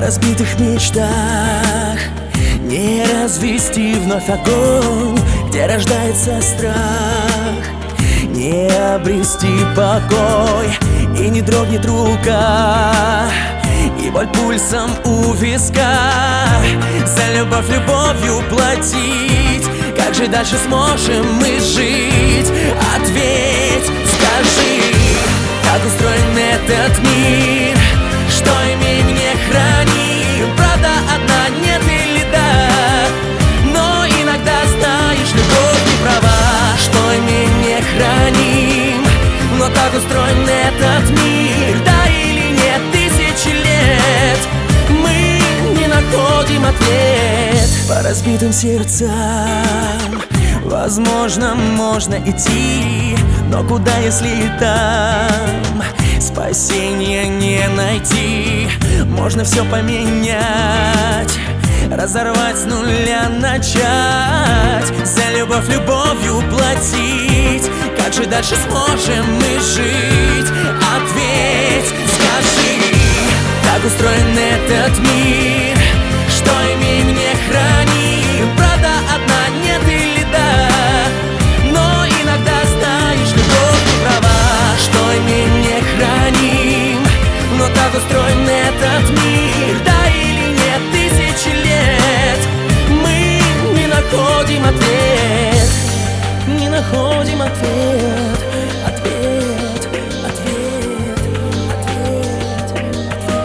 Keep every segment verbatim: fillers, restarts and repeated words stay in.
разбитых мечтах не развести вновь огонь, где рождается страх, не обрести покой, и не дрогнет рука, и боль пульсом у виска. За любовь любовью платить, как же дальше сможем мы жить? Ответь, скажи, как устроен этот мир, что имеем, не храним. Правда одна, нет или да? Но иногда знаешь, любовь не права. Что имеем, не храним, но так устроен этот мир. Да или нет, тысячи лет мы не находим ответ. По разбитым сердцам возможно, можно идти, но куда, если и там спасения не найти? Можно все поменять, разорвать с нуля, начать. За любовь любовью платить, как же дальше сможем мы жить? Ответь, скажи, как устроен этот мир, что имеем, не храним. Правда одна, нет или да? Но иногда знаешь, любовь не права. Что имеем, не храним, но так устроен этот мир. Да или нет, тысячи лет мы не находим ответ. Не находим ответ. Ответ, ответ, ответ,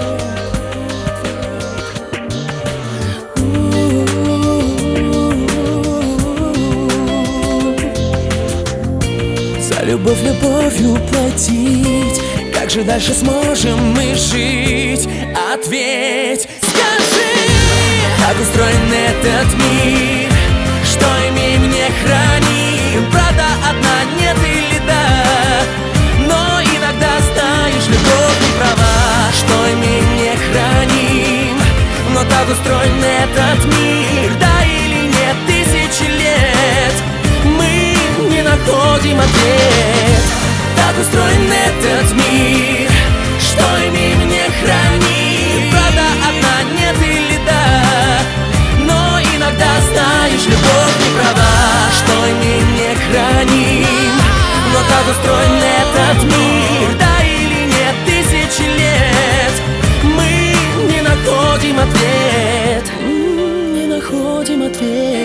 ответ. За любовь любовью платить, как же дальше сможем мы жить? Ответь, скажи, как устроен этот мир, что имеем, не храним. Правда одна, нет или да? Но иногда знаешь, любовь не права. Что имеем, не храним, но так устроен этот мир. Да или нет, тысячи лет мы не находим ответ. Так устроен этот мир, что имеем, не храним. Правда одна, нет или да? Но иногда знаешь, любовь не права. Что имеем, не храним, но так устроен этот мир. Да или нет, тысячи лет мы не находим ответ. Не находим ответ.